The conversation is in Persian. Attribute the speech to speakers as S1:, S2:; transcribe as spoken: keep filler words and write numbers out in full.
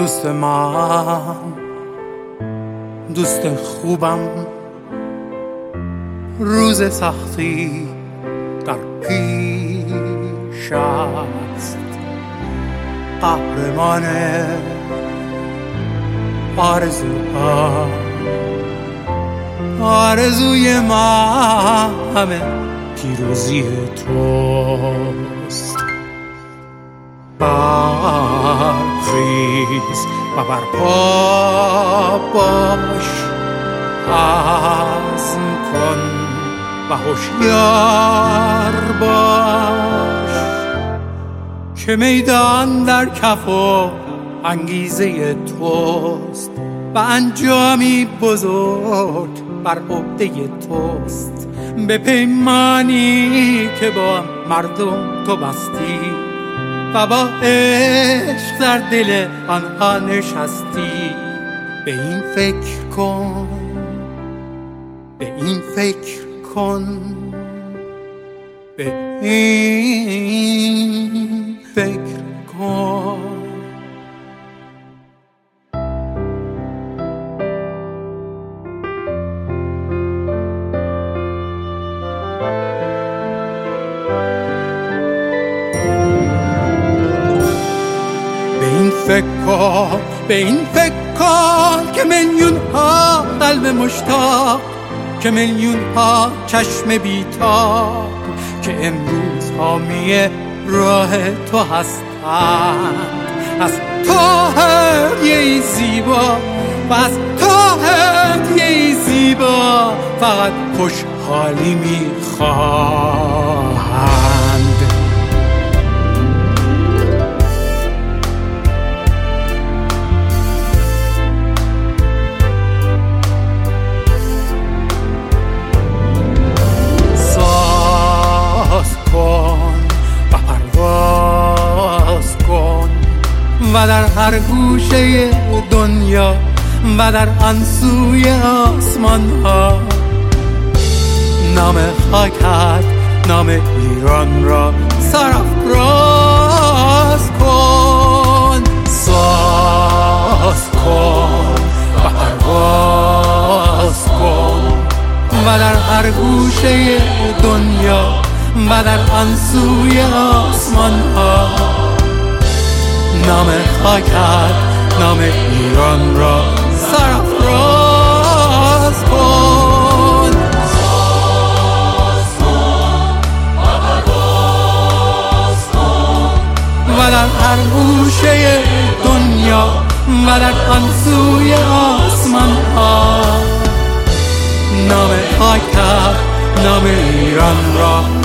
S1: دوست من، دوست خوبم، روز سختی در پیش است، قهرمان آرزوها. آرزوی من همه پیروزی توست. برخیز و برپا باش، عزم کن و هوشیار باش که میدان در کف و انگیزه توست و انجامی بزرگ بر عهده توست. به پیمانی که با مردم تو بستی و با عشق در دل آنها نشستی، به این فکر کن، به این فکر کن، به این فکر کن. فکر کن، به این فکر کن که میلیون ها قلب مشتاق، که میلیون ها چشم بیتاب که امروز حامی راه تو هستند، از تو هدیه‌ای زیبا و از تو هدیه‌ای زیبا فقط خوشحالی میخواهند. و در هر گوشه دنیا و در آن سوی آسمان ها نام خاکت، نام ایران را سرافراز کن. ساز کن و پرواز کن و در هر گوشه دنیا و در آن سوی آسمان ها نام خاکت، نام ایران را سرافراز کن. ساز کن و پرواز کن و در هر گوشه دنیا و در آن سوی آسمان ها نام خاکت، نام ایران را